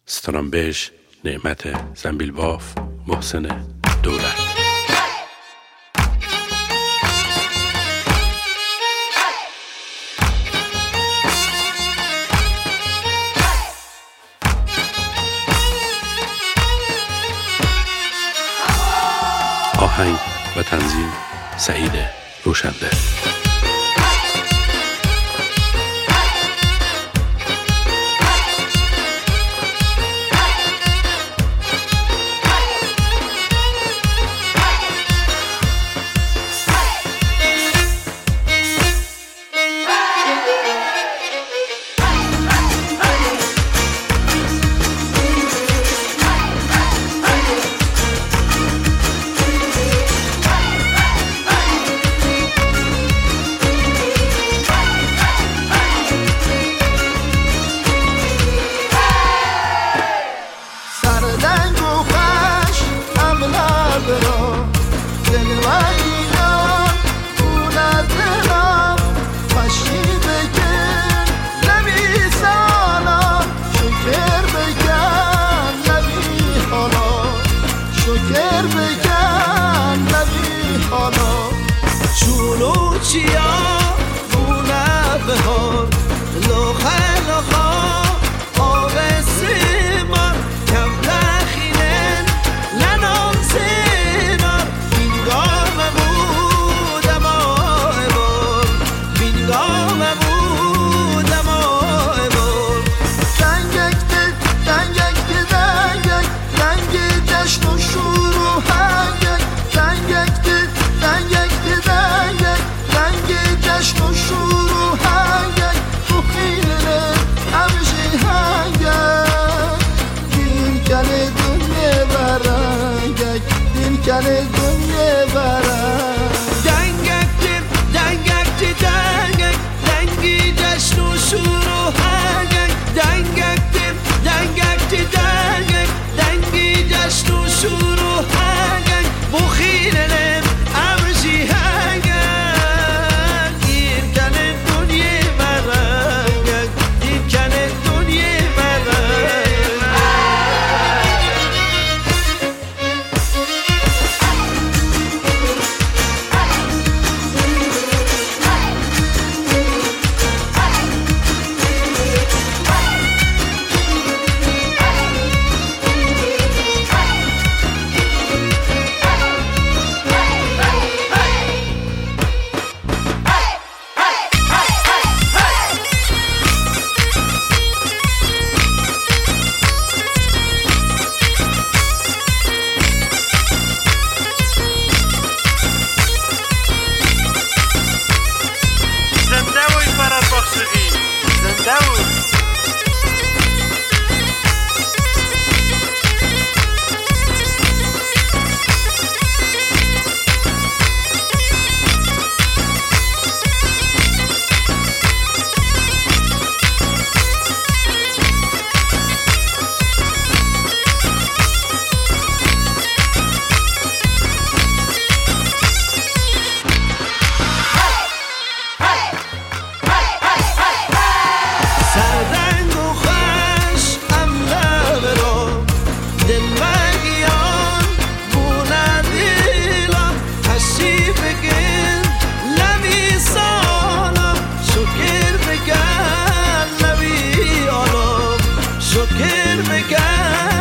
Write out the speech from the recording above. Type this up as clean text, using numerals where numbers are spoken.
سترامبش نعمت زنبیلباف محسن دولت. آهنگ و تنظیم سعید روشنده. چیا بونه بهار لخه لخا آب سیمار کم لخینن لنام سینار بینگام بودم آی بار بینگام بودم آی بار دنگک دنگی جشن و شور و هنگک دنگک جشن و شور و هنگک تو خیله همشی هنگک دین کنه دنیا برنگک دین کنه دنیا برنگک دنگی جشن و شور و هنگک دنگی جشن و شور و هنگک بو خیله همشی هنگک شکر بگن